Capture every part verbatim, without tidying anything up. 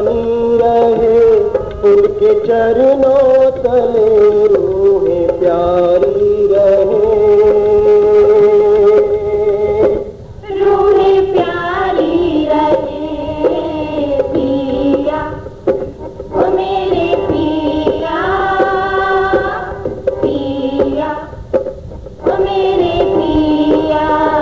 दीवानी रहे, उनके चरणों तले रूहें प्यारी रहे। रूहें प्यारी रहे पिया, ओ मेरे पिया, पिया, ओ मेरे पिया।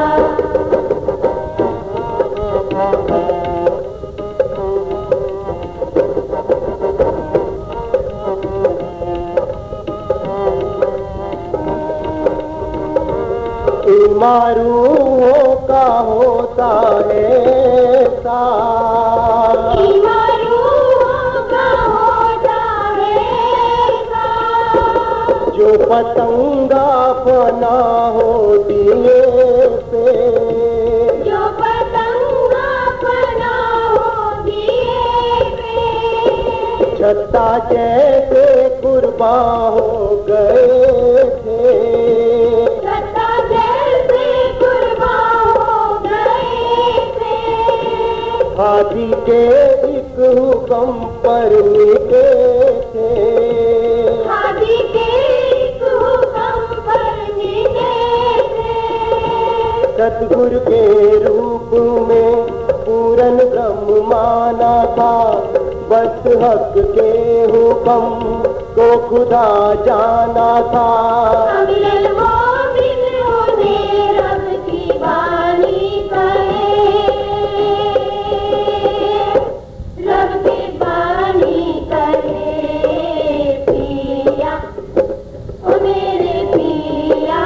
मारूओं का होता है साथ, मारूओं का होता है साथ, जो पतंगा फना हो दिए से, जो पतंगा फना हो दिए से, छत्ता जैसे कुर्बान हो गए थे। हादी के एक हुक्म पर मिटे थे, हादी के एक हुक्म पर मिटे थे। सतगुरु के रूप में पूरन ब्रह्म माना था, बस हक के हुक्म को खुदा जाना था। अमिल मोमिन होने रब की बानी कहे, रब की बानी कहे पिया, ओ मेरे पिया,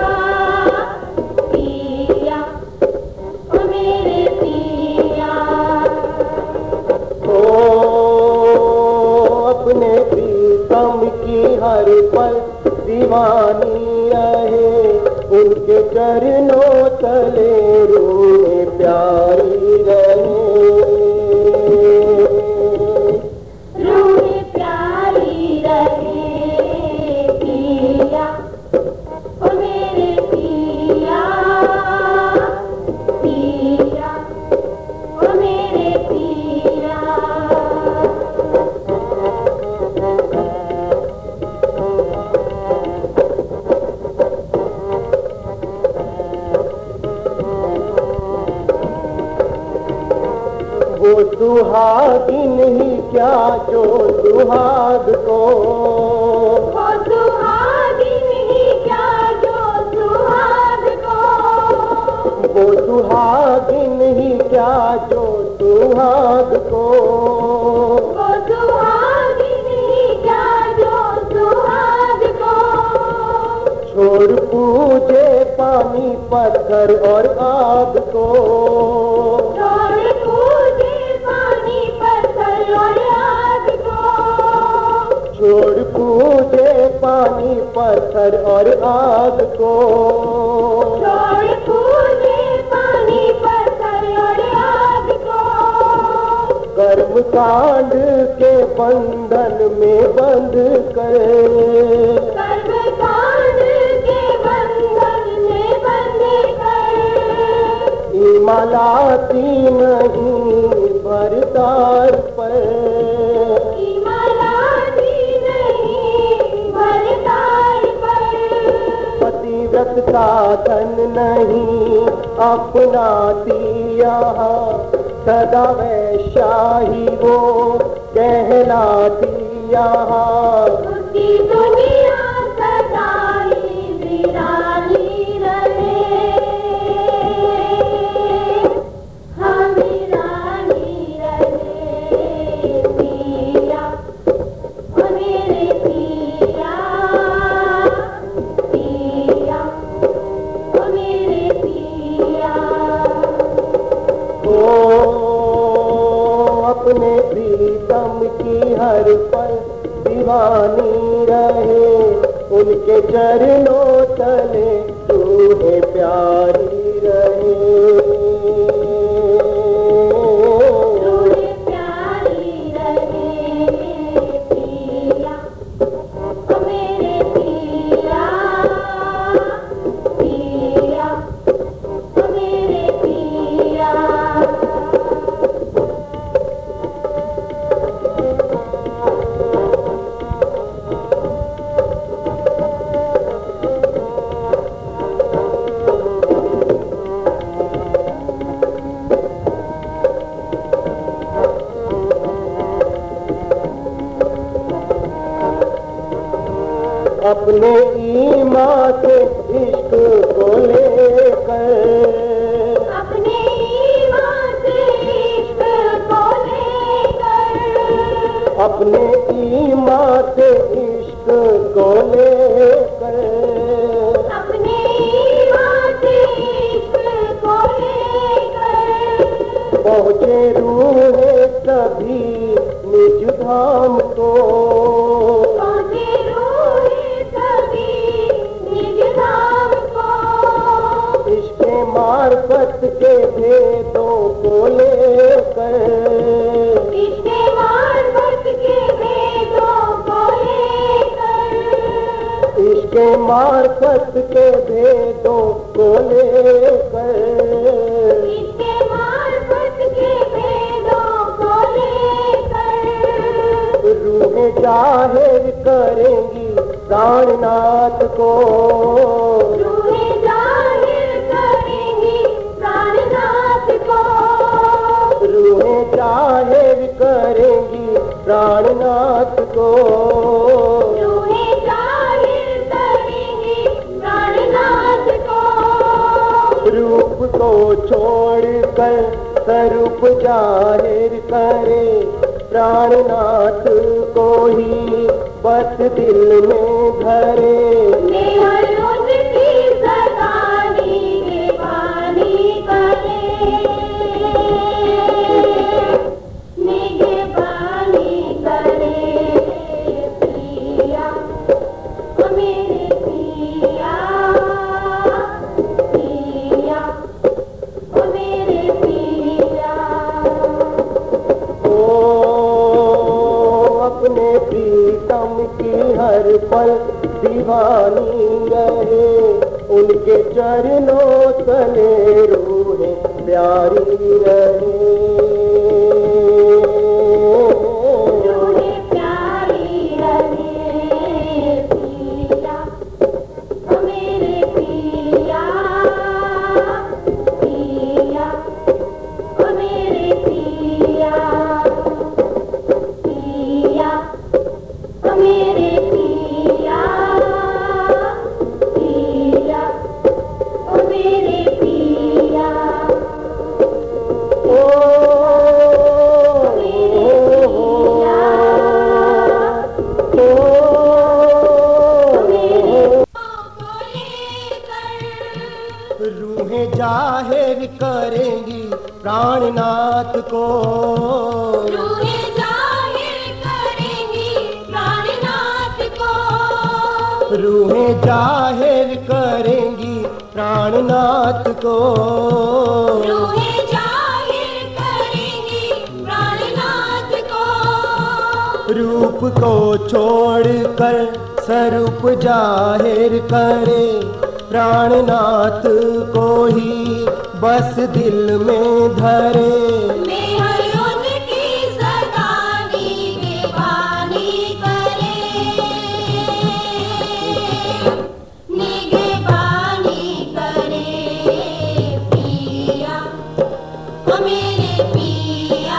पिया, ओ मेरे पिया। ओ अपने प्रीतम की हर पल दीवानी रहे, उनके चरणों तले रूहें प्यारी रहे। रूहें प्यारी रहे पिया, ओ मेरे पिया, पिया, ओ मेरे पिया। वो सुहागिन ही क्या जो सुहाग को, वो सुहागिन ही क्या जो सुहाग को, वो सुहागिन ही क्या जो सुहाग को, वो सुहागिन ही क्या जो सुहाग को। छोड़ पूजे पानी पत्थर और आग को, छोड़ पूजे पानी पत्थर और आग को, छोड़ पूजे पानी पत्थर और आग को। छोड़ पूजे पानी पत्थर और आग को। कर्म कांड के बंधन में बंध कर, कर्म कांड के बंधन में बंध कर, हिमालती नहीं भरतार पर, हिमालती नहीं भरतार पर। पतिव्रत का धन नहीं अपनाती यहाँ, सदा वैशाही वो कहलाती यहाँ। उसकी दुनिया सदा ही निराली रहे, हाँ निराली रहे पिया, ओ मेरे पिया, पिया, ओ मेरे पिया। ओ अपने प्रीतम की हर पल दीवानी रहे, उनके चरणों तले रूहें प्यारी रहे। रूहें प्यारी रहे पिया, ओ मेरे पिया, पिया, ओ मेरे पिया। अपने ईमान से इश्क को लेकर, अपने ईमान से इश्क को लेकर, अपने ईमान से इश्क को लेकर, अपने ईमान से इश्क को लेकर, पहुँचे रूहे सभी निज धाम को, पहुँचे रूहे सभी निज धाम को, इसके मार्फत के भेदों को लेकर, इसके मार्फत के भेदों को लेकर, इसके मार्फत के भेदों को लेकर, इसके मार्फत के भेदों को लेकर, रूहें जाहिर करेंगी प्राणनाथ को, रूहें जाहिर करेंगी प्राणनाथ को, रूहें जाहिर करेंगी प्राणनाथ को, रूहें जाहिर करेंगी प्राणनाथ को, रूप को छोड़कर स्वरूप जाहिर करे, प्राणनाथ को ही बस दिल में धरे, मेहर उनकी सगाई के पानी करे, निगहबानी करे पिया, ओ मेरे पिया, पिया, ओ मेरे पिया। ओ अपने प्रीतम की हर पल दीवानी रहे, उनके चरणों तले रूहें प्यारी रहे, रूहें प्यारी रहे पिया, ओ मेरे पिया, पिया, ओ मेरे पिया, पिया, ओ मेरे पिया, पिया, ओ मेरे पिया। ओ रूहें जाहिर करेंगी प्राणनाथ को, रूहें जाहिर करेंगी प्राणनाथ को, रूहें जाहिर करेंगी प्राणनाथ को, रूहें जाहिर करेंगी प्राणनाथ को, रूप को छोड़कर स्वरूप जाहिर करे, प्राणनाथ को ही बस दिल में धरे, मेहर उनकी सगाई के पानी करे, निगहबानी करे पिया, ओ मेरे पिया,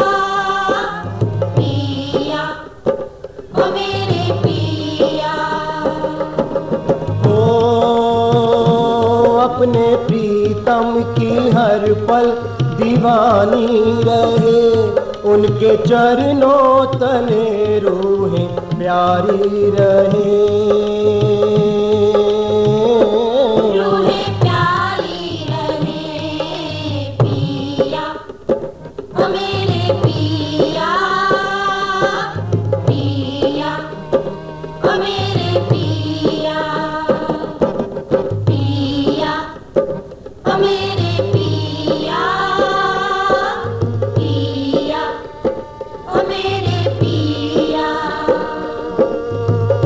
पिया, ओ मेरे पिया। ओ अपने प्रीतम की हर पल दीवानी रहे, उनके चरणों तले रूहें प्यारी रहे, रूहें प्यारी रहे पिया, ओ मेरे पिया, पिया, ओ मेरे पिया, पिया, ओ मेरे पिया, पिया, ओ मेरे पिया। ओ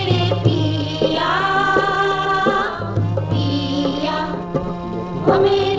मेरे